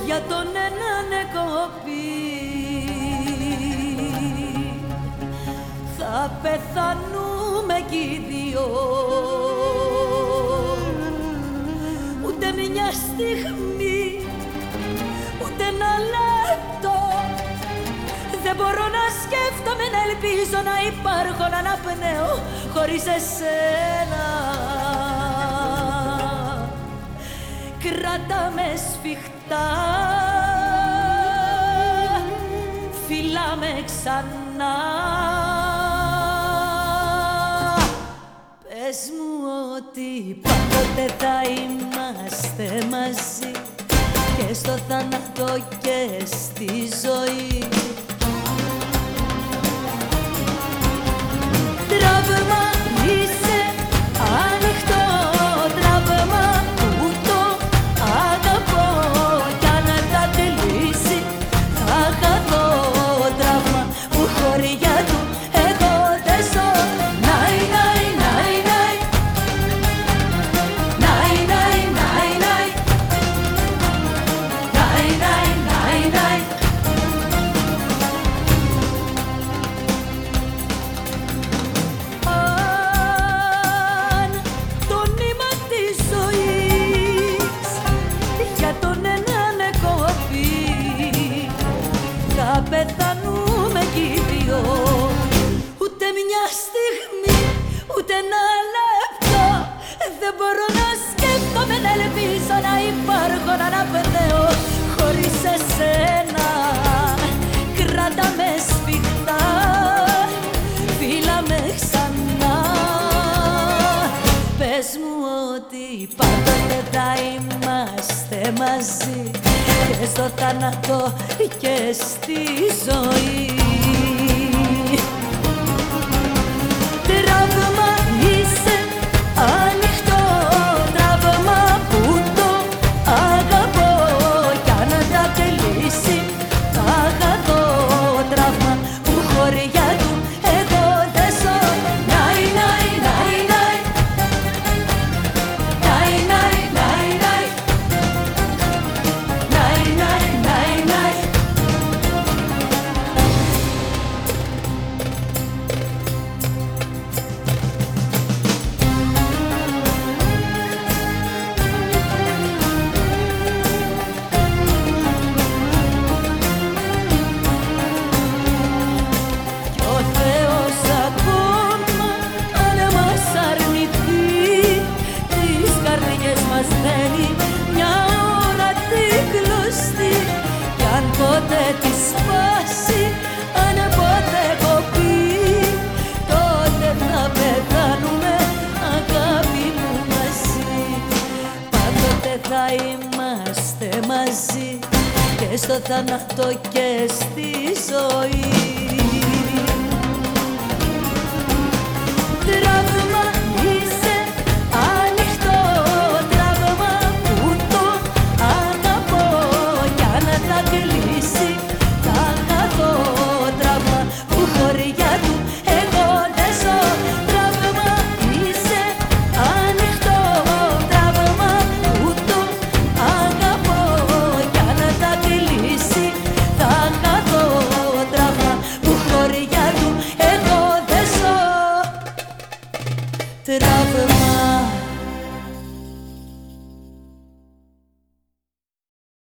για τον έναν κοπή. Θα πεθανούμε κι οι δυο, ούτε μια στιγμή, ούτε ένα λεπτό. Δεν μπορώ να σκέφτομαι, να ελπίζω, να υπάρχω, να αναπνέω χωρίς εσένα. Κράτα με σφιχτά, φιλά με ξανά. Πες μου ότι πάντοτε θα είμαστε μαζί, και στο θάνατο και στη ζωή. Τραύμα είσαι, ανοιχτό τραύμα που το αγαπώ, κι αν τα τελείσει θα χαθώ. Τραύμα που χωριά του εγώ δεν ζω. Νάι, νάι, νάι, νάι. Νάι, νάι, νάι, νάι. Νάι, νάι, νάι, νάι. Πεθανούμε κι οι δυο, ούτε μια στιγμή, ούτε ένα λεπτό. Δεν μπορώ να σκέφτομαι, να ελπίζω, να υπάρχω, να αναπνέω χωρίς εσένα. Κράτα με σφιχτά, φίλα με ξανά. Πες μου ότι πάντοτε θα είμαστε μαζί, και στο θάνατο και στη ζωή. Τραύμα είσαι, ανοιχτό τραύμα που το αγαπώ, κι αν τα τελείσει θα χαθώ. Τραύμα που χωριά του εγώ δεν ζω. Νάι, νάι, νάι, νάι. Νάι, νάι, νάι, νάι. Νάι, νάι, νάι, νάι. Κι ο Θεός ακόμα αν μας αρνηθεί, τις καρδιές μας δένει μια ώρα την κλωστή. Κι αν ποτέ τη σπάσει, αν ποτέ κοπεί, τότε θα πεθάνουμε αγάπη μου μαζί. Πάντοτε θα είμαστε μαζί, και στο θάνατο και στη ζωή. Τραύμα είσαι, ανοιχτό τραύμα που το αγαπώ, κι αν θα τελείσει θα χαθώ. Τραύμα που χωριά του εγώ δεν ζω. Τραύμα είσαι, ανοιχτό τραύμα που το αγαπώ, κι αν θα τελείσει θα χαθώ. Τραύμα που χωριά του εγώ δεν ζω. Τραύμα